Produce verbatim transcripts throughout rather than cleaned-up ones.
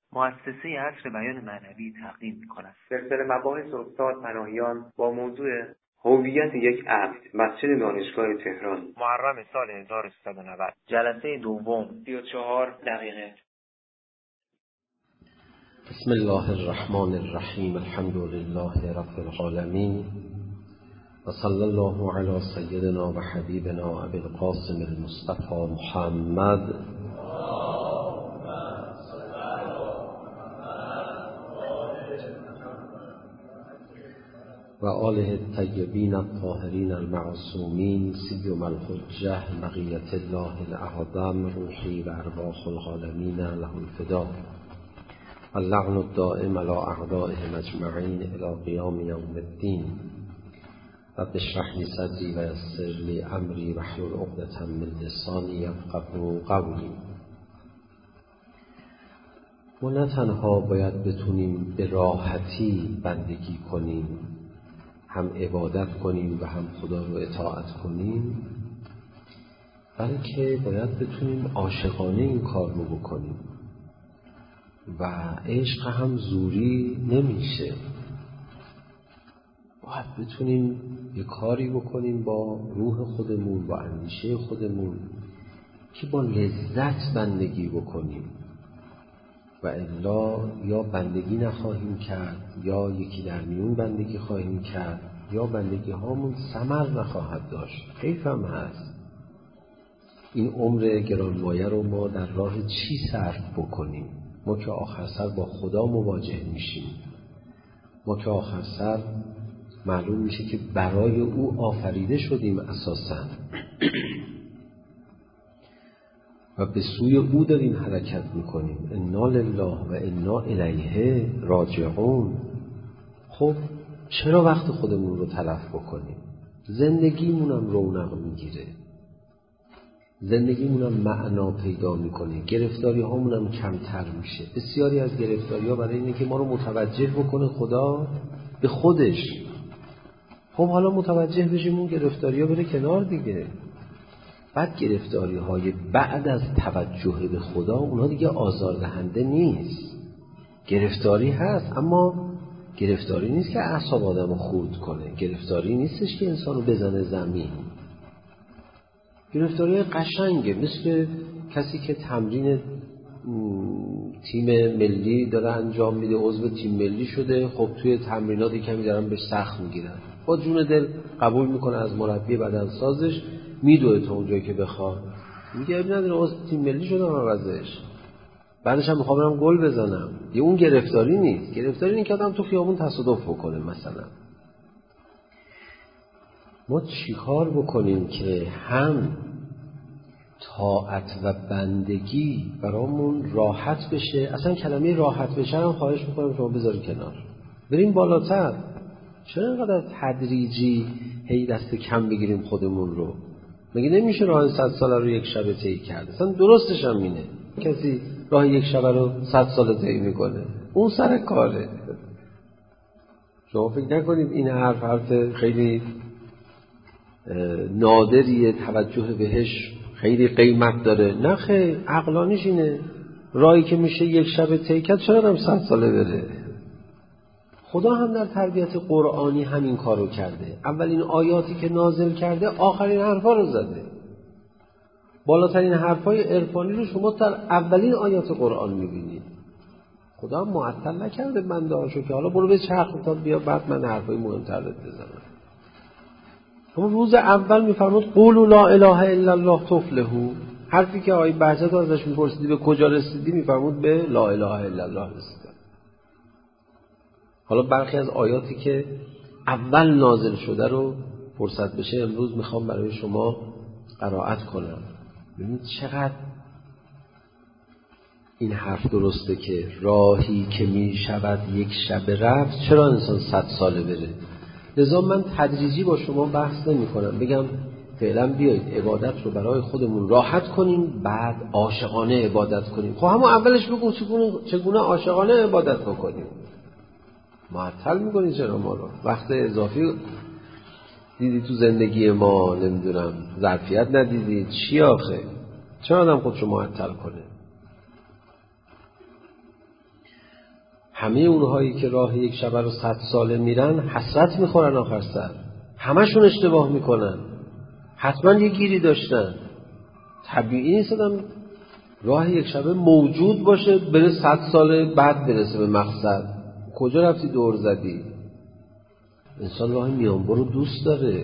مؤسسه عصر بیان معنوی تقدیم می‌کند. سلسله مباحث استاد پناهیان با موضوع هویت یک عبد، مسجد دانشگاه تهران، محرم سال هزار و سیصد و نود، جلسه دوم، سی و چهار دقیقه. بسم الله الرحمن الرحیم. الحمد لله رب العالمین و صلی الله علی سیدنا و حبیبنا ابی القاسم المصطفى محمد و آله الطیبین الطاهرین المعصومین سیما الحجة بقیة الله الاعظم روحی و ارواح العالمین له الفدا اللعن الدائم علی اعدائهم اجمعین الی قیام یوم الدین. رب اشرح لی صدری و یسر لی امری واحلل عقدة من لسانی یفقهوا قولی. ما نه تنها باید بتونیم به راحتی بندگی کنیم، هم عبادت کنیم و هم خدا رو اطاعت کنیم، بلکه باید بتونیم عاشقانه این کار رو بکنیم و عشق هم زوری نمیشه. باید بتونیم یه کاری بکنیم با روح خودمون، با اندیشه خودمون که با لذت بندگی بکنیم و الا یا بندگی نخواهیم کرد، یا یکی در میون بندگی خواهیم کرد، یا بندگی هامون ثمر نخواهد داشت. حیف هم هست. این عمر گرانمایه رو ما در راه چی صرف بکنیم؟ ما که آخر سر با خدا مواجه میشیم، ما که آخر سر معلوم میشه که برای او آفریده شدیم اساساً و به سوی او داریم حرکت میکنیم. انا لله و انا الیه راجعون. خب چرا وقت خودمون رو تلف بکنیم؟ زندگیمونم رونق میگیره، زندگیمونم معنا پیدا میکنه، گرفتاری هامونم کمتر میشه. بسیاری از گرفتاری ها برای اینه که ما رو متوجه بکنه خدا به خودش. خب حالا متوجه بشیم، اون گرفتاری ها بره کنار دیگه. بعد گرفتاری های بعد از توجه به خدا، اونها دیگه آزاردهنده نیست. گرفتاری هست، اما گرفتاری نیست که اعصاب آدمو خورد کنه، گرفتاری نیستش که انسانو بزنه زمین. گرفتاری قشنگه، مثل کسی که تمرین تیم ملی داره انجام میده، عضو تیم ملی شده، خب توی تمرینات کمی دارن بهش سخت میگیرن، با جون دل قبول میکنه از مربی بدنسازش، میدوه تا اونجایی که بخواد، میگه اب نداره عضو تیم ملی شدم عوضش، بعدش هم میخوام برم گل بزنم. یه اون گرفتاری نیست. گرفتاری اینه که آدم تو خیابون تصادف بکنه. مثلا ما چیکار بکنیم که هم طاعت و بندگی برامون راحت بشه؟ اصلا کلمه راحت بشه هم خواهش میکنم شما بذاری کنار، بریم بالاتر. چرا اینقدر تدریجی هی دست کم بگیریم خودمون رو؟ مگه نمیشه راه صد ساله رو یک شب طی کرد؟ اصلا درستش هم اینه. کسی راه یک شب رو صد ساله طی میکنه، اون سر کاره. شما فکر نکنید این حرف حرف خیلی نادریه، توجه بهش خیلی قیمت داره. نه خیر، عقلانیش اینه. راهی که میشه یک شب طی کرد چرا هم صد ساله بره؟ خدا هم در تربیت قرآنی همین کارو کرده. اولین آیاتی که نازل کرده آخرین حرفا رو زده. بالاترین حرفای عرفانی رو شما در اولین آیات قرآن میبینید. خدا هم معطل نکرده بنده هاشو که حالا برو به چرخ تا بیا بعد من حرفای مهمتر بزنم. اون روز اول میفرمود قولوا لا اله الا الله تفلحوا. حرفی که آقای بهجت ازش میپرسیدی به کجا رسیدی، میفرمود به لا اله الا الله رسیدم. حالا برخی از آیاتی که اول نازل شده رو فرصت بشه امروز میخوام برای شما قرائت کنم. ببینید چقدر این حرف درسته که راهی که میشود یک شب رفت چرا انسان صد ساله بره. لذا من تدریجی با شما بحث نمی کنم، بگم فعلا بیایید عبادت رو برای خودمون راحت کنیم، بعد عاشقانه عبادت کنیم. خب همون اولش بگو چگونه عاشقانه عبادت بکنیم. معطل میکنی چرا ما رو؟ وقت اضافی دیدی تو زندگی ما، نمیدونم ظرفیت ندیدی چی آخه؟ چرا آدم خودشو معطل کنه؟ همه اونهایی که راه یک شبه رو صد ساله میرن حسرت میخورن آخر سر، همشون اشتباه میکنن، حتما یه گیری داشتن. طبیعی نیست آدم راه یک شبه موجود باشه بره صد سال بعد برسه به مقصد. کجا رفتی دور زدی؟ انسان راه میانبر رو دوست داره.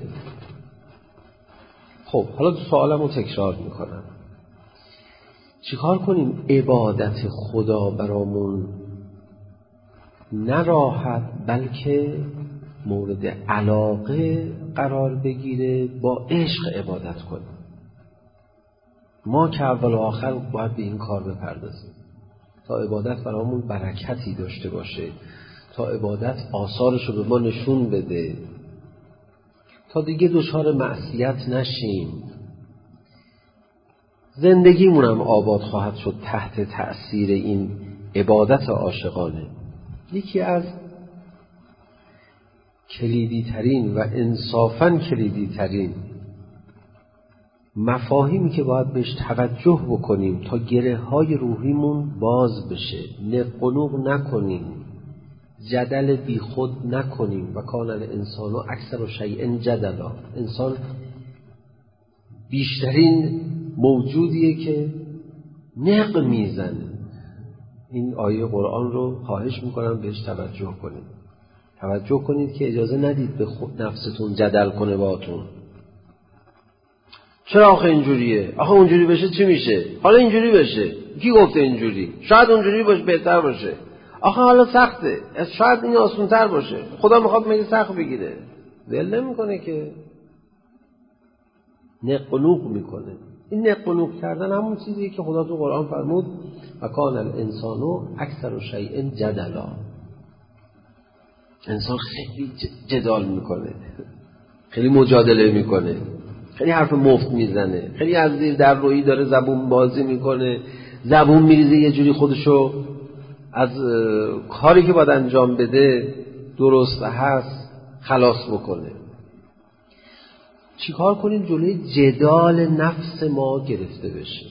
خب حالا سوالم رو تکرار میکنم، چیکار کنیم عبادت خدا برامون نه راحت بلکه مورد علاقه قرار بگیره، با عشق عبادت کنیم؟ ما که اول و آخر باید به این کار بپردازیم تا عبادت برامون برکتی داشته باشه، تا عبادت آثارش رو به ما نشون بده، تا دیگه دچار معصیت نشیم. زندگیمون هم آباد خواهد شد تحت تأثیر این عبادت عاشقانه. یکی از کلیدی ترین و انصافاً کلیدی ترین مفاهیمی که باید بهش توجه بکنیم تا گره های روحیمون باز بشه، نقنوق نکنیم، جدل بی خود نکنیم. و کان الانسان اکثر شیء جدلا، انسان بیشترین موجودیه که نق میزنه. این آیه قرآن رو خواهش میکنم بهش توجه کنید. توجه کنید که اجازه ندید به خود نفستون جدل کنه باهاتون. چرا آخه اینجوریه؟ آخه اونجوری بشه چی میشه؟ حالا اینجوری بشه، کی گفته اینجوری؟ شاید اونجوری باشه بهتر باشه. آخه حالا سخته، شاید این آسان‌تر باشه. خدا میخواد مگه سخت بگیره؟ ول نمیکنه که، نقنوق میکنه. این نقنوق کردن همون چیزیه که خدا تو قرآن فرمود و کان الانسان اکثر شیء جدلا. انسان خیلی جدال میکنه، خیلی مجادله میکنه، خیلی حرف مفت میزنه، خیلی از زیر در رویی داره زبون بازی میکنه، زبون میریزه یه جوری خودشو از کاری که باید انجام بده درست هست خلاص بکنه. چیکار کنیم جلوی جدال نفس ما گرفته بشه؟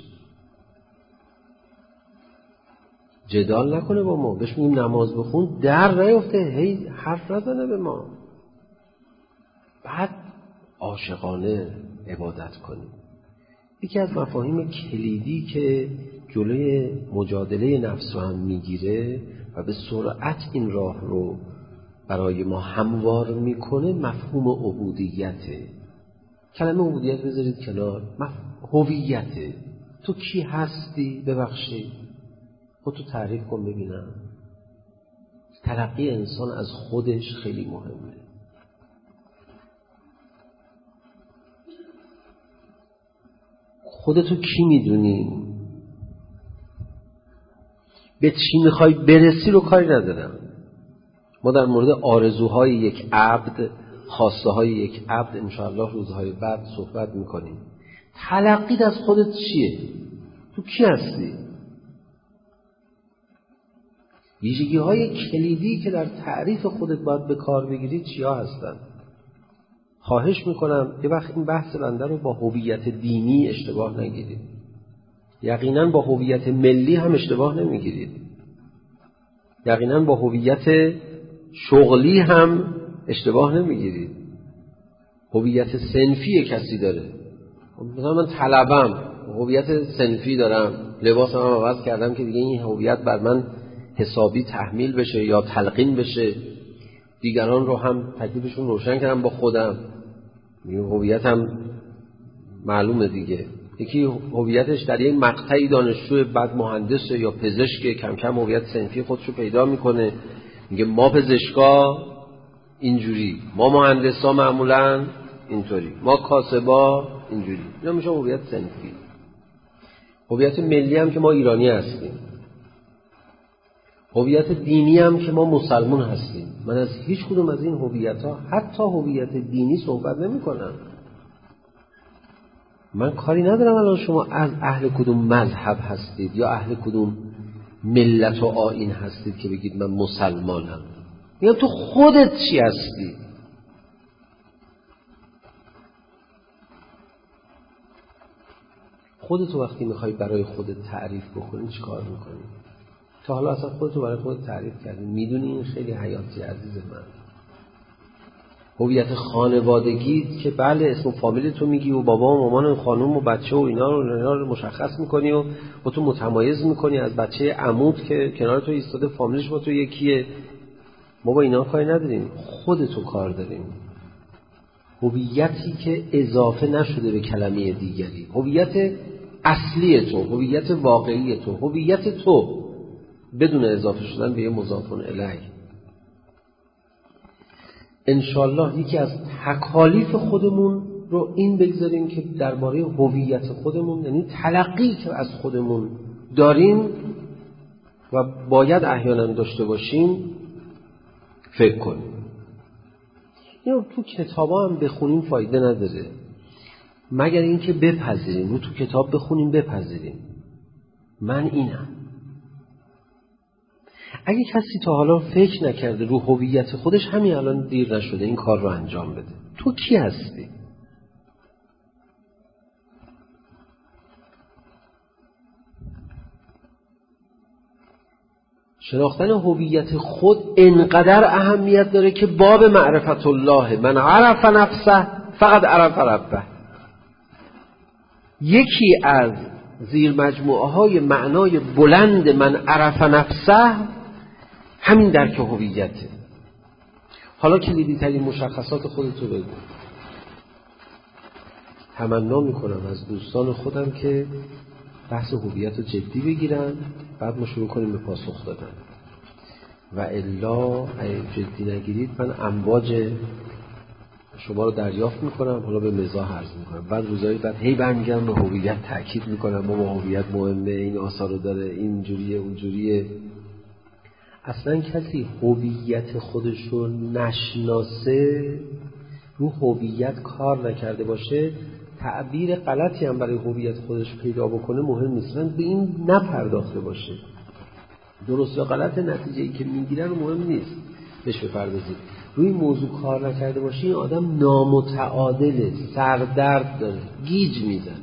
جدال نکنه با ما، بهش میگیم نماز بخون در نیفته، هی حرف نزنه به ما، بعد عاشقانه عبادت کنیم. یکی از مفاهیم کلیدی که جلوی مجادله نفس رو هم میگیره و به سرعت این راه رو برای ما هموار میکنه مفهوم عبودیته. کلمه عبودیت بذارید کنار، هویته. تو کی هستی؟ ببخشید خود تو تعریف کن ببینم. تلقی انسان از خودش خیلی مهمه. خودتو کی میدونی؟ به چی میخوای برسی رو کاری ندارم. ما در مورد آرزوهای یک عبد، خواسته های یک عبد انشاءالله روزهای بعد صحبت میکنیم. تلقیت از خودت چیه؟ تو کی هستی؟ ویژگی های کلیدی که در تعریف خودت باید به کار بگیری چیا هستن؟ خواهش میکنم یه وقت این بحث بنده رو با هویت دینی اشتباه نگیرید. یقینا با هویت ملی هم اشتباه نمیگیرید. یقینا با هویت شغلی هم اشتباه نمیگیرید. هویت صنفی کسی داره، مثلا من طلبم هویت صنفی دارم، لباسم هم عوض کردم که دیگه این هویت بر من حسابی تحمیل بشه یا تلقین بشه، دیگران رو هم تکلیفشون روشن کردم با خودم. این هویتم معلومه دیگه. یکی هویتش در یک مقطعی دانشجو بعد مهندسه یا پزشک، کم کم هویت صنفی خودشو پیدا میکنه، میگه ما پزشکا اینجوری، ما مهندسا معمولا اینطوری، ما کاسبا اینجوری. اینا میشه هویت صنفی. هویت ملی هم که ما ایرانی هستیم. هویت دینی هم که ما مسلمان هستیم. من از هیچ کدوم از این هویت‌ها حتی هویت دینی صحبت نمی‌کنم. من کاری ندارم الان شما از اهل کدوم مذهب هستید یا اهل کدوم ملت و آیین هستید که بگید من مسلمانم. یا تو خودت چی هستی؟ خودتو وقتی میخوای برای خودت تعریف بکنی چی کار میکنی؟ تا حالا اصلا خودتو برای خودت تعریف کردی؟ میدونی این خیلی حیاتی عزیز من. هویت خانوادگی که بله اسم و فامیل تو میگی و بابا و مامان و خانوم و بچه و اینا رو, اینا رو مشخص میکنی و با تو متمایز میکنی از بچه عمود که کنار تو ایستاده فامیلش با تو یکیه. ما با اینا کاری نداریم، خودتو کار داریم. هویتی که اضافه نشده به کلمه دیگری، هویت اصلی تو، هویت واقعی تو، هویت تو بدون اضافه شدن به یه مضاف الیه. انشالله یکی از تکالیف خودمون رو این بگذاریم که درباره هویت خودمون، یعنی تلقی که از خودمون داریم و باید احیانا داشته باشیم، فکر کنیم. اینو تو کتابا هم بخونیم فایده نداره، مگر اینکه بپذیریم. رو تو کتاب بخونیم بپذیریم من اینم. اگه کسی تا حالا فکر نکرده رو هویت خودش، همین الان دیر نشده این کار رو انجام بده. تو کی هستی؟ شناختن هویت خود انقدر اهمیت داره که باب معرفت الله، من عرف نفسه فقط عرف ربه، یکی از زیر مجموعه های معنای بلند من عرف نفسه همین درک هویته. حالا کلیدی ترین مشخصات خودتو بگو. تمنا میکنم از دوستان خودم که بحث هویت رو جدی بگیرن، بعد ما شروع کنیم به پاسخ دادن، و الا اگه جدی نگیرید من امواج شما رو دریافت میکنم، حالا به مزاح عرض میکنم، بعد روزایی بعد هی برمیگردم به هویت تاکید میکنم بابا هویت مهمه، این آثار رو داره، این جوریه اون جوریه. اصلا کسی هویت خودش رو نشناسه، رو هویت کار نکرده باشه، تعبیر غلطی هم برای هویت خودش پیدا بکنه مهم نیست. من به این نپرداخته باشه، درست یا غلط نتیجه‌ای که میگیره رو مهم نیست بهش بپردازید. روی موضوع کار نکرده باشه این آدم نامتعادله، سردرد داره، گیج میزنه.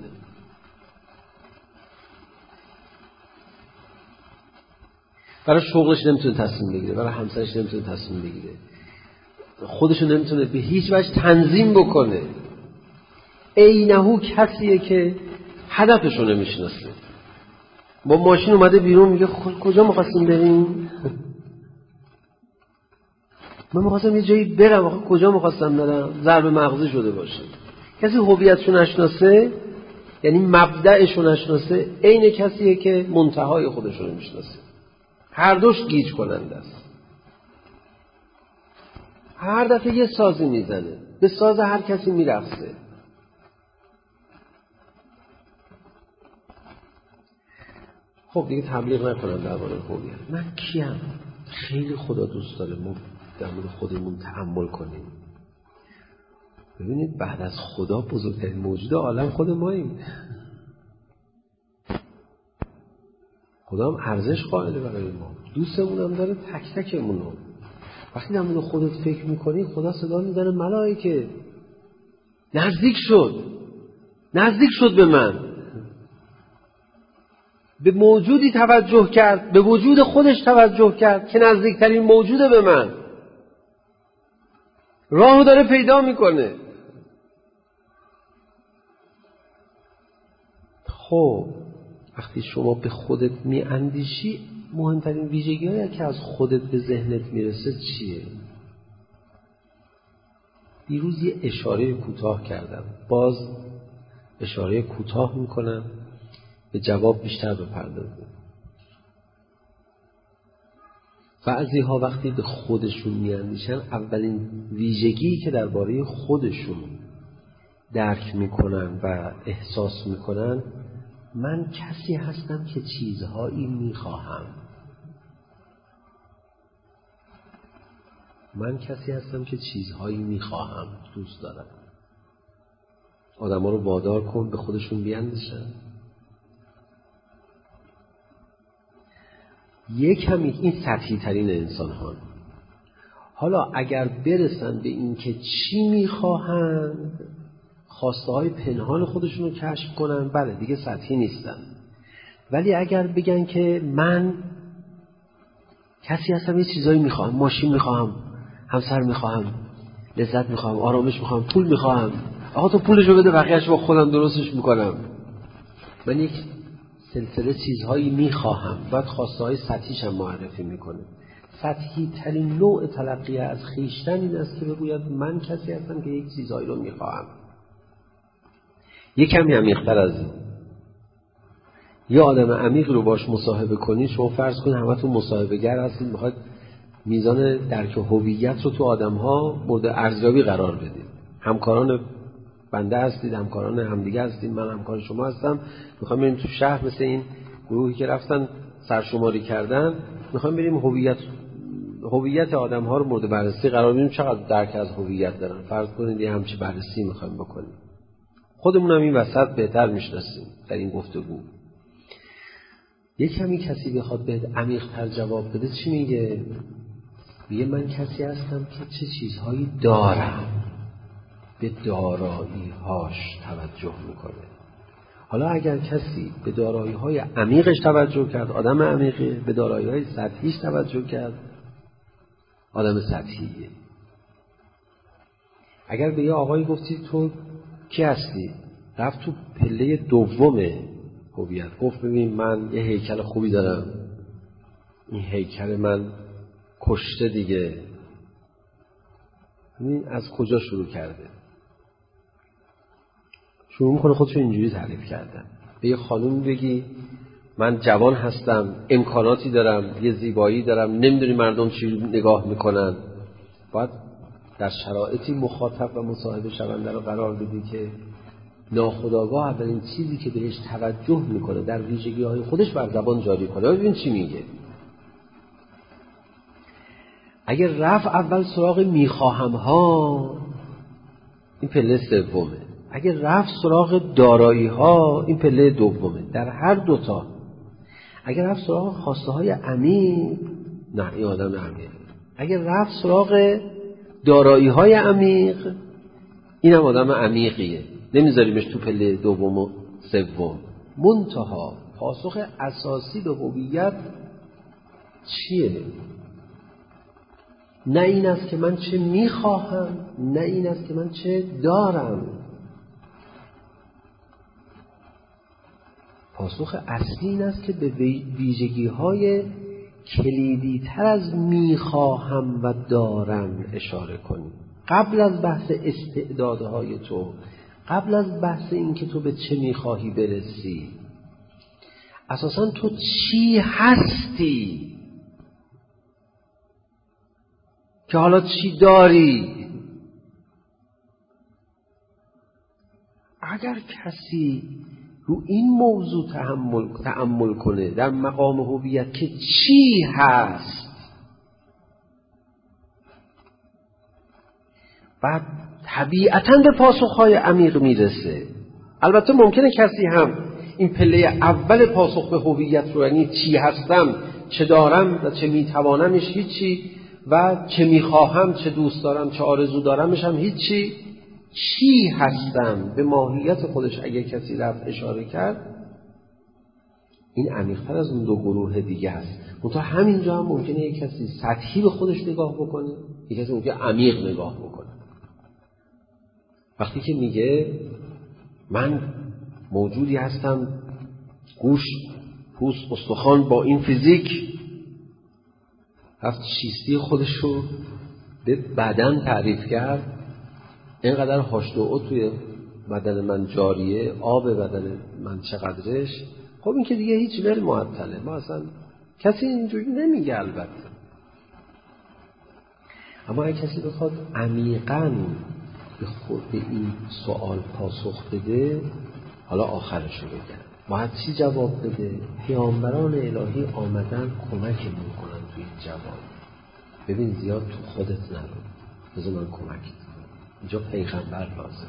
برای شغلش نمیتونه تصمیم بگیره، برای همسرش نمیتونه تصمیم بگیره، خودشو نمیتونه به هیچ وجه تنظیم بکنه. اینهو کسیه که هدفشو نمیشناسه. با ماشین اومده بیرون میگه کجا می‌خواستیم بریم؟ من می‌خواستم یه جایی برم، آخه کجا می‌خواستم برم؟ ضرب مغزی شده باشه. کسی هویتشو نشناسه، یعنی مبدأشو نشناسه، عین کسیه که منتهای خودشو نمیشناسه. هر دوش گیج کننده است. هر دفعه یه سازی میزنه، به ساز هر کسی میرقصه. خب دیگه تبلیغ نکنم درباره هویت. من کیم؟ خیلی خدا دوست داره ما در مورد خودمون تأمل کنیم. ببینید بعد از خدا بزرگترین موجود عالم خود ماییم. خدا هم ارزش قائله برای ما، دوستمون هم داره تک تکمونو. وقتی در مورد خودت فکر میکنی خدا صدا میزنه ملائکه نزدیک شد، نزدیک شد به من، به موجودی توجه کرد، به وجود خودش توجه کرد که نزدیکترین موجوده به من، راهو داره پیدا میکنه. خب وقتی شما به خودت میاندیشی، مهمترین ویژگی هایی که از خودت به ذهنت میرسه چیه؟ دیروز یه اشاره کوتاه کردم، باز اشاره کوتاه میکنم، به جواب بیشتر بپردازیم. بعضی ها وقتی به خودشون میاندیشن، اولین ویژگی که درباره خودشون درک میکنن و احساس میکنن، من کسی هستم که چیزهایی میخواهم. من کسی هستم که چیزهایی میخواهم، دوست دارم. آدم ها رو وادار کن به خودشون بیاندیشن. یک کمی این سطحی ترین انسان ها. حالا اگر برسن به این که چی میخواهند، خواسته های پنهان خودشون رو کشف کنن، بله دیگه سطحی نیستن. ولی اگر بگن که من کسی هستم یه چیزایی میخوام، ماشین میخوام، همسر میخوام، لذت میخوام، آرامش میخوام، پول میخوام. آقا تو پولشو بده، بقیه‌اش با خودم درستش میکنم. من یک سلسله چیزهایی میخواهم. بعد خواسته های سطحیش هم معرفی میکنه. سطحی ترین نوع تلقی از خویشتن این است که بگوید من کسی هستم که یک چیزهایی رو میخواهم. یک کمی عمیق‌تر از این، یه آدم عمیق رو باش مصاحبه کنید، شما فرض کنید همتون مصاحبه‌گر هستید، میخواید میزان درک هویت رو تو آدم‌ها مورد ارزیابی قرار بدید. همکاران بنده هستید، همکاران همدیگه هستید، من همکار شما هستم. میخوایم بریم تو شهر مثل این گروهی که رفتن سرشماری کردن، میخوایم بریم هویت هویت آدم‌ها رو مورد بررسی قرار بدیم، چقدر درک از هویت دارن. فرض کنید یه همچین بررسی میخوایم بکنیم. خودمون هم این وسط بهتر میشناسیم در این گفتگو. یک کمی کسی بخواد بهت عمیق‌تر جواب بده چی میگه؟ میگه من کسی هستم که چه چیزهایی دارم، به دارایی‌هاش توجه میکنه. حالا اگر کسی به دارایی‌های عمیقش توجه کرد، آدم عمیقی، به دارایی‌های سطحیش توجه کرد، آدم سطحیه. اگر به یه آقایی گفتی تو کی هستی؟ رفت تو پله دومه هویت، گفت ببین من یه هیکل خوبی دارم، این هیکل من کشته دیگه. ببین از کجا شروع کرده؟ شروع میکنه خودشو اینجوری تعریف کردن. به یه خانوم بگی من جوان هستم، امکاناتی دارم، یه زیبایی دارم، نمیدونی مردم چی نگاه میکنن. باید در شرایطی مخاطب و مصاحبه شونده رو قرار بدی که ناخودآگاه اولین چیزی که بهش توجه میکنه در ویژگی‌های خودش بر زبان جاری کنه. ببین چی میگه. اگر رفت اول سراغ میخواهم ها، این پله سومه. اگر رفت سراغ دارایی ها، این پله دومه. در هر دوتا اگر رفت سراغ خواسته های عمیق، نه این آدم عمیق. اگر رفت سراغ دارایی های عمیق، این هم آدم عمیقیه. نمیذاریمش تو پله دوم و سوم. منتها پاسخ اساسی به هویت چیه؟ نه این است که من چه میخواهم، نه این است که من چه دارم. پاسخ اصلی این است که به ویژگی‌های کلیدی تر از میخواهم و دارم اشاره کنی. قبل از بحث استعدادهای تو، قبل از بحث این که تو به چه میخواهی برسی، اساساً تو چی هستی که حالا چی داری؟ اگر کسی رو این موضوع تأمل تأمل کنه در مقام هویت که چی هست، بعد طبیعتاً به پاسخهای عمیق میرسه. البته ممکنه کسی هم این پله اول پاسخ به هویت رو، یعنی چی هستم، چه دارم و چه میتوانمش هیچی، و چه میخواهم، چه دوست دارم، چه آرزو دارمش هم هیچی، چی هستم به ماهیت خودش اگه کسی رفت اشاره کرد، این عمیق‌تر از اون دو گروه دیگه هست. منتها همینجا هم ممکنه یک کسی سطحی به خودش نگاه بکنه، یک کسی ممکنه عمیق نگاه بکنه. وقتی که میگه من موجودی هستم گوش، پوست، استخوان با این فیزیک، رفت چیستی خودش رو به بدن تعریف کرد، اینقدر هاشت و او توی بدن من جاریه، آب بدن من چقدرش. خب این که دیگه هیچ ول معطله. ما اصلا کسی اینجوری نمیگه البته. اما اگه کسی بخواد عمیقاً به خود به این سوال پاسخ بده، حالا آخرشو بگم باید چی جواب بده؟ پیامبران الهی آمدن کمک میکنن توی این جواب. ببین زیاد تو خودت نرو، بذار من کمکت کنم. اینجا پیغمبر لازم.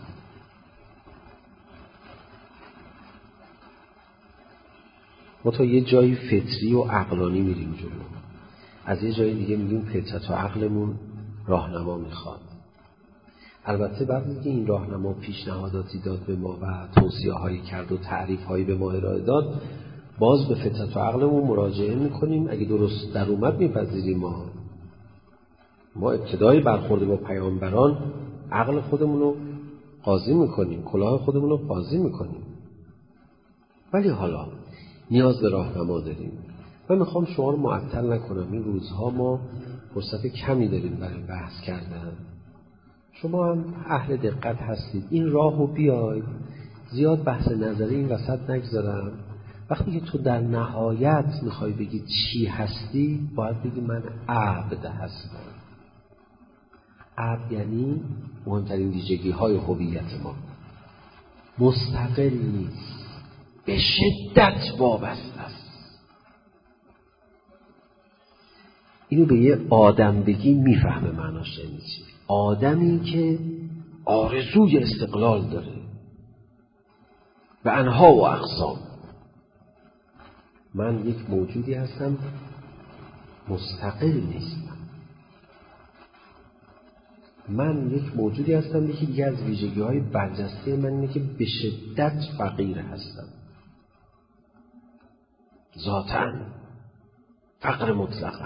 ما تا یه جایی فطری و عقلانی میریم جلو، از یه جای دیگه میگیم فطرت و عقلمون راهنما میخواد. البته بعد اینکه این راهنما پیشنهاداتی داد به ما و توصیه هایی کرد و تعریف هایی به ما ارائه داد، باز به فطرت و عقلمون مراجعه میکنیم. اگه درست در اومد میپذیریم. ما ما ابتدای برخورد با پیامبران عقل خودمون رو قاضی میکنیم، کلاه خودمون رو قاضی میکنیم. ولی حالا نیاز به راهنما داریم. من میخوام شما رو معطل نکنم. این روزها ما فرصت کمی داریم برای بحث کردن. شما هم اهل دقت هستید. این راهو بیاید، زیاد بحث نظری این وسط نگذارم. وقتی که تو در نهایت میخوای بگی چی هستی، باید بگی من عبد هستم. عبد یعنی مهمترین ویژگی های هویت ما. مستقل نیست، به شدت وابسته است. اینو به یه آدم بگی میفهمه معناش یعنی چی. آدمی که آرزوی استقلال داره و انها و اقسام. من یک موجودی هستم مستقل نیستم. من یک موجودی هستم که یکی از ویژگی های برجسته من اینه که به شدت فقیر هستم. ذاتاً فقر مطلقا.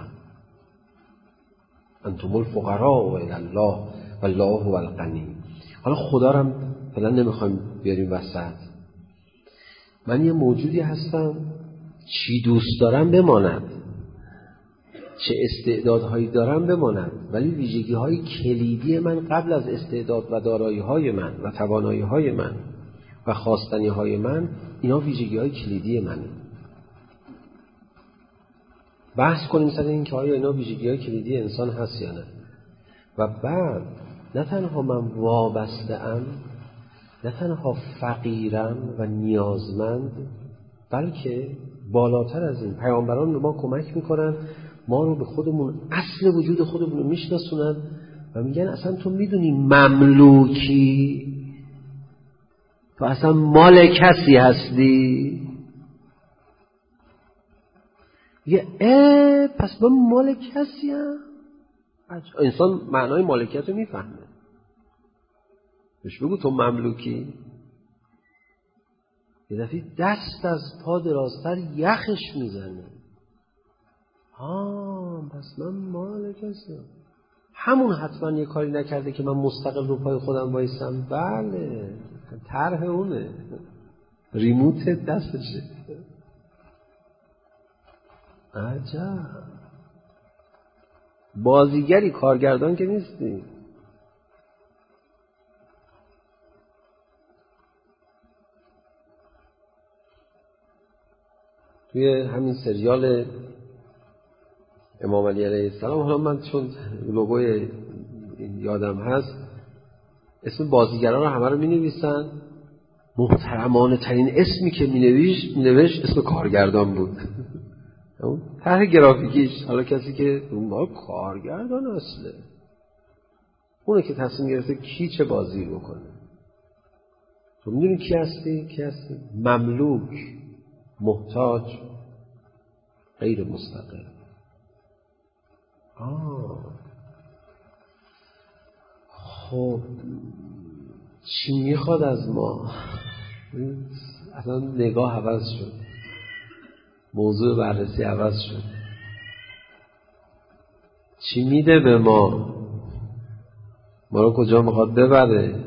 انتم الفقراء الی الله والله هو الغنی. حالا خدا رو هم فعلا نمیخوایم بیاریم وسط. من یه موجودی هستم چی دوست دارم بماند، چه استعدادهایی دارم بماند، ولی ویژگی‌های کلیدی من قبل از استعداد و دارایی‌های من و توانایی‌های من و خواستنی‌های من، اینا ویژگی‌های کلیدی منه. بحث کنیم سر این که آیا اینا ویژگی‌های کلیدی انسان هست یا نه. و بعد نه تنها من وابسته‌ام، نه تنها فقیرم و نیازمند، بلکه بالاتر از این پیامبران به ما کمک میکنن، ما رو به خودمون، اصل وجود خودمون رو میشناسونن و میگن اصلا تو میدونی مملوکی، تو اصلا مال کسی هستی. یه اه پس من مال کسی هم. انسان معنای مالکیت رو میفهمه. بهش بگو تو مملوکی، یه دفعه دست از پا درازتر یخش میزنه. ها پس من مال کسی. همون حتما یه کاری نکرده که من مستقل رو پای خودم وایسم. بله طرح اونه، ریموت دستشه. عجب بازیگری، کارگردان که نیستی. توی همین سریال امام علی علیه السلام، حالا من چون لوگوی یادم هست، اسم بازیگران رو همه رو می نویسن. محترمانه ترین اسمی که می نویش می نویش اسم کارگردان بود. طرح گرافیکیش، حالا کسی که اون کارگردان اصله، اونه که تصمیم گرفته کی چه بازی بکنه. تو میدونی کی هستی؟ کی هستی؟ مملوک، محتاج، غیر مستقل. آه خب چی میخواد از ما؟ اصلا نگاه عوض شد، موضوع بررسی عوض شد. چی میده به ما؟ ما رو کجا میخواد ببره؟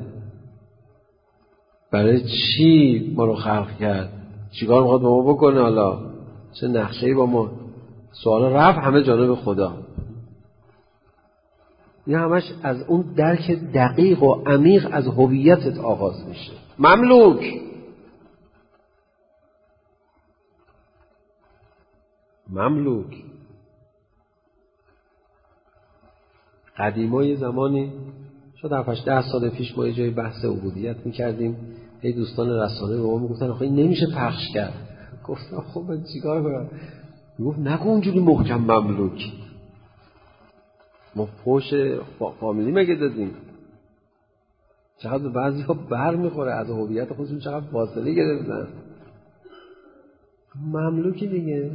برای چی ما رو خلق کرد؟ چیکار میخواد با ما بکنه؟ حالا چه نقشه‌ای با ما؟ سوال رفت همه جانب خدا. این همش از اون درک دقیق و عمیق از هویتت آغاز میشه. مملوک، مملوک. قدیما یه زمانی شاید هفت ده سال پیش ما یه جای بحث عبودیت میکردیم. یه دوستان رسانه به ما میگفتن آخه این نمیشه پخش کرد. گفتم خب من چیکار کنم؟ میگفت نگو اونجوری محکم مملوک. ما فوش فامیلی مگه دادیم؟ چقدر بعضی ها بر میخوره از هویت خودشون، چقدر فاصله گرفتن. مملوکی دیگه.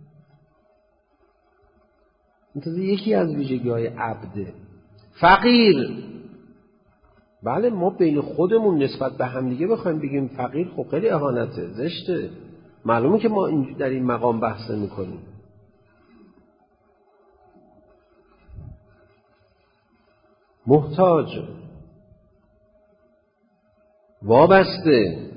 این یکی از ویژگی های عبده. فقیر، بله ما بین خودمون نسبت به هم دیگه بخوایم بگیم فقیر، خب خیلی اهانته، زشته. معلومه که ما در این مقام بحث میکنیم. محتاج، وابسته،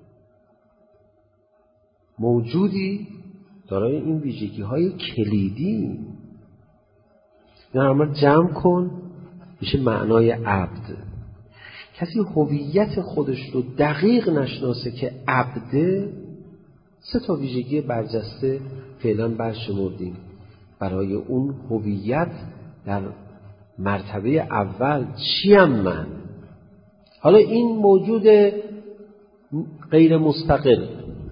موجودی دارای این ویژگی های کلیدی. اینا رو جمع کن میشه معنای عبد. کسی هویت خودش رو دقیق نشناسه که عبده، سه تا ویژگی برجسته فعلا برشمردیم برای اون هویت. در مرتبه اول چیم من؟ حالا این موجود غیر مستقل،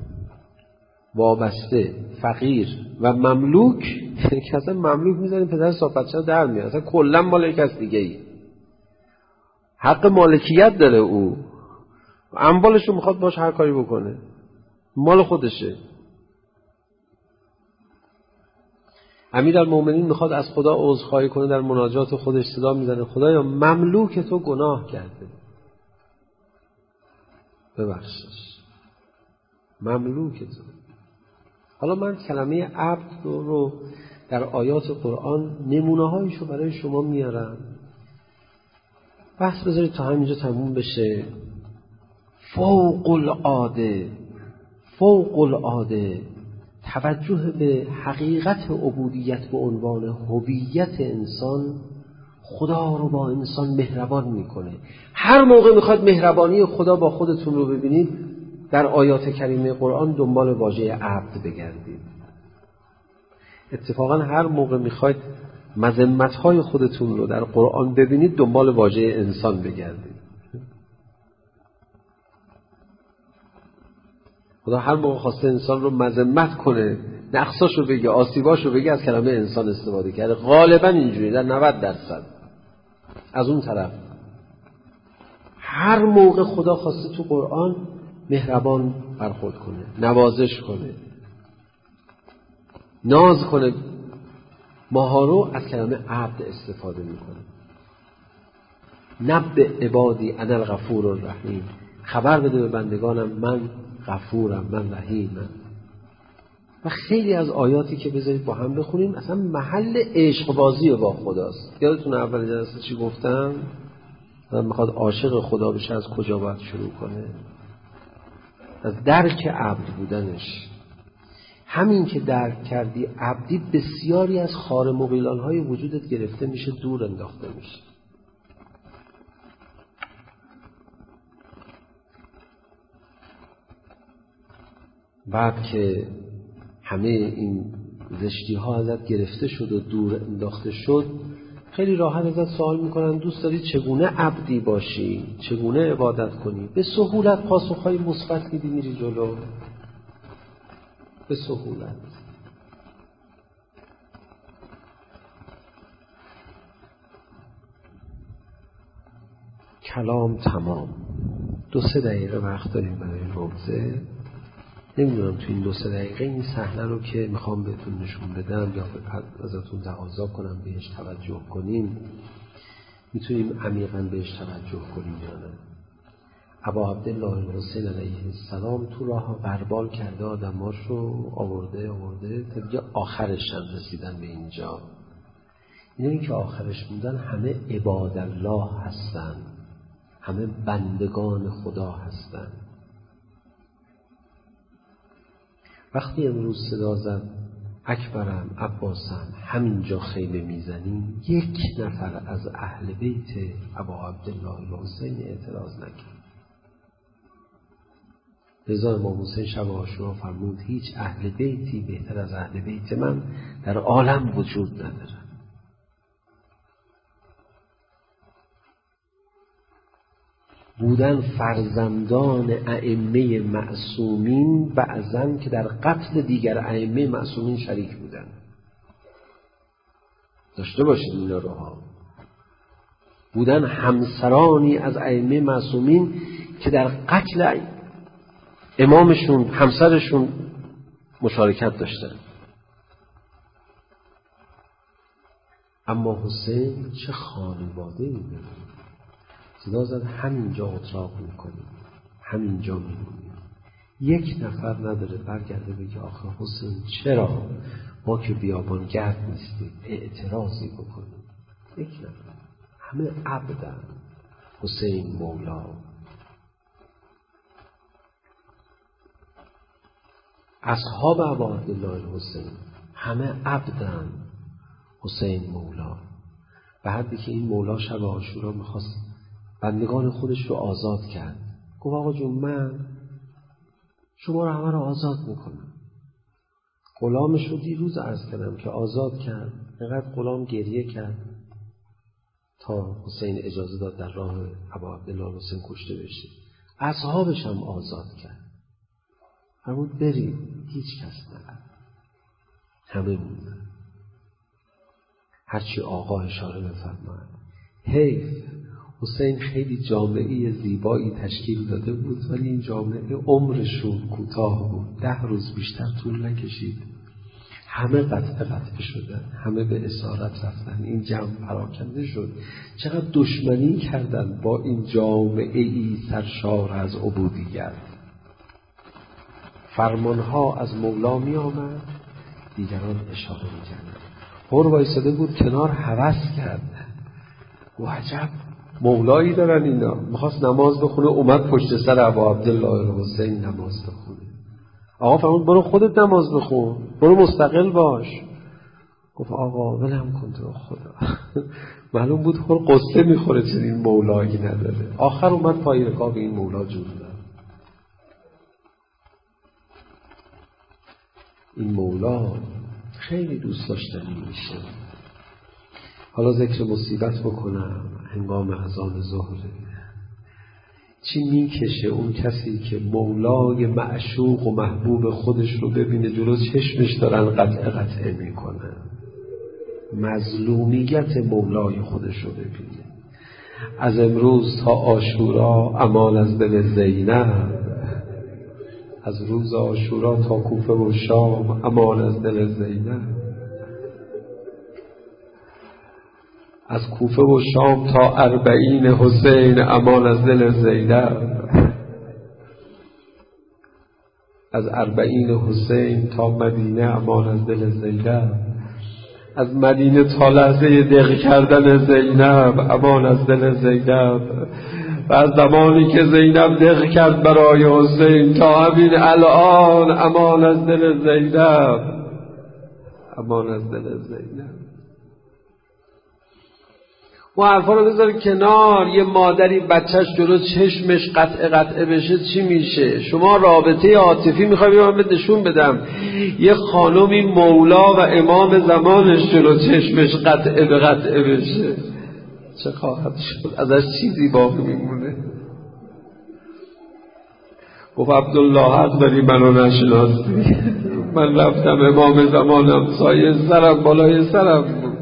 وابسته، فقیر و مملوک که اصلا مملوک میزنیم پدر صاحب بچه در میاد، اصلا کلا مال یک کس دیگه ای، حق مالکیت داره، او اموالش رو میخواد باش هر کاری بکنه، مال خودشه. امیرالمومنین میخواد از خدا عذرخواهی کنه، در مناجات خودش صدا میزنه خدایا مملوک تو گناه کرده ببخشش، مملوک تو. حالا من کلمه عبد رو در آیات قرآن نمونه هایشو برای شما میارم، بحث بذارید تا همینجا تموم بشه. فوق العاده فوق العاده توجه به حقیقت عبودیت به عنوان هویت انسان، خدا رو با انسان مهربان میکنه. هر موقع میخواد مهربانی خدا با خودتون رو ببینید، در آیات کریمه قرآن دنبال واژه عبد بگردید. اتفاقا هر موقع میخواید مذمت‌های خودتون رو در قرآن ببینید، دنبال واژه انسان بگردید. خدا هر موقع خواسته انسان رو مذمت کنه، نقصاش رو بگه، آسیباش رو بگه، از کلمه انسان استفاده کرده. غالبا اینجوری در نود درصد. از اون طرف هر موقع خدا خواسته تو قرآن مهربان برخورد کنه، نوازش کنه، ناز کنه، ماها رو از کلمه عبد استفاده میکنه. نبئ عبادی انا الغفور الرحیم، خبر بده به بندگانم من غفورم، من رحیمم. و خیلی از آیاتی که بذارید با هم بخونیم اصلا محل عشق بازی با خداست. یادتون اول جلسه چی گفتم؟ من میخواد عاشق خدا بشه از کجا باید شروع کنه؟ از درک عبد بودنش. همین که درک کردی عبدی، بسیاری از خار مغیلان‌های وجودت گرفته میشه، دور انداخته میشه. بعد که همه این زشتی ها ازت گرفته شد و دور انداخته شد، خیلی راحت ازت سوال میکنن دوست داری چگونه عبدی باشی، چگونه عبادت کنی؟ به سهولت پاسخهای مثبت میدی، میری جلو به سهولت. کلام تمام. دو سه دقیقه وقت داریم برای موضوع. نمیدونم تو این دو سه دقیقه این صحنه رو که میخوام بهتون نشون بدم یا ازتون تقاضا کنم بهش توجه کنیم، میتونیم عمیقاً بهش توجه کنیم یا نه. ابا عبدالله حسین علیه السلام تو راه غربال کرده، آدماش رو آورده آورده تا دیگه آخرش هم رسیدن به اینجا. اینایی که آخرش موندن همه عباد الله هستن، همه بندگان خدا هستن. وقتی امروز صدا زد اکبرم، عباسم، همینجا خیمه میزنیم، یک نفر از اهل بیت ابا عبدالله حسین اعتراض نکرد. لذا امام حسین شب عاشورا فرمود هیچ اهل بیتی بهتر از اهل بیت من در عالم وجود نداره. بودن فرزندان ائمه معصومین، بعضن که در قتل دیگر ائمه معصومین شریک بودن. داشته باشید اینا رو ها. بودن همسرانی از ائمه معصومین که در قتل امامشون، همسرشون مشارکت داشتن. اما حسین چه خانواده‌ای داره. صدا زد همینجا اتراق میکنیم، همینجا میمونیم. یک نفر نداره برگرده بگه آخه حسین چرا ما که بیابان گرد نیستیم اعتراضی بکنیم. یک نفر. همه عبدن. حسین مولا. اصحاب ابا عبدالله الحسین همه عبدن. حسین مولا. به حدی که این مولا شب عاشورا میخواست بندگان خودش رو آزاد کرد. گفت آقا جون من شما رو همه رو آزاد میکنم. غلامش رو دیروز عرض کردم که آزاد کرد. اینقدر غلام گریه کرد تا حسین اجازه داد در راه ابا عبدالله الحسین کشته بشه. اصحابش هم آزاد کرد. فرمود برید. هیچ کس نرفت. همه موندن. هرچی آقا اشاره بفرماید. حیف حسین خیلی جامعه زیبایی تشکیل داده بود ولی این جامعه عمرشون کوتاه بود. ده روز بیشتر طول نکشید. همه قطعه قطعه شدن. همه به اسارت رفتن. این جمع پراکنده شد. چقدر دشمنی کردن با این جامعه ای سرشار از عبودیت. فرمانها از مولا می آمد. دیگران اشاره می کردن. هر وایساده بود کنار هوس کرد. و عجب مولایی دارن اینا. میخواست نماز بخونه اومد پشت سر ابا عبدالله الحسین نماز بخونه. آقا فرمود برو خودت نماز بخون. برو مستقل باش. گفت آقا ولم کن تو خدا. معلوم بود هر قصه میخوره چنین مولایی نداره. آخر اومد پای رکاب این مولا جون داد. این مولا خیلی دوست داشتنی میشه. حالا ذکر مصیبت بکنم. هنگام اذان ظهر چی میکشه اون کسی که مولای معشوق و محبوب خودش رو ببینه جلو چشمش دارن قطعه قطعه میکنن. مظلومیت مولای خودش رو ببینه. از امروز تا عاشورا امان از دل زینب. از روز عاشورا تا کوفه و شام امان از دل زینب. از کوفه و شام تا اربعین حسین امان از دل زینب. از اربعین حسین تا مدینه امان از دل زینب. از مدینه تا لحظه دق کردن زینب امان از دل زینب. و از زمانی که زینب دق کرد برای حسین تا همین الان امان از دل زینب. امان از دل زینب. و حرفا رو بذار کنار. یه مادری بچهش جلو چشمش قطعه قطعه بشه چی میشه؟ شما رابطه عاطفی میخوای من بهت نشون بدم. یه خانمی مولا و امام زمانش جلو چشمش قطعه به قطعه بشه چه خواهد شد؟ ازش چیزی باقی میمونه؟ گفت عبدالله حق داری منو نشناسی. من رفتم امام زمانم سایه سرم بالای سرم بود.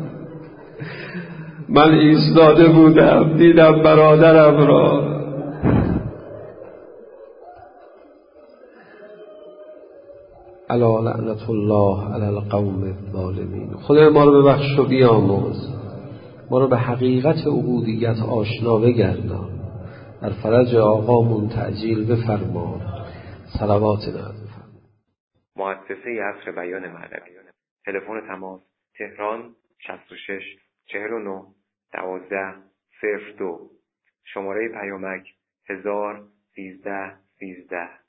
من ایستاده بودم دیدم برادرم را. الا لعنت الله علی القوم الظالمین. خدای ما رو ببخش و بیامرز. ما رو به حقیقت عبودیت آشنا بگردان. در فرج آقامون تعجیل بفرما. صلوات نعت. مؤسسه عصر بیان معنوی. تلفن تماس تهران شصت و شش چهل و نه دوازده صفر دو. شماره پیامک هزار سیزده سیزده.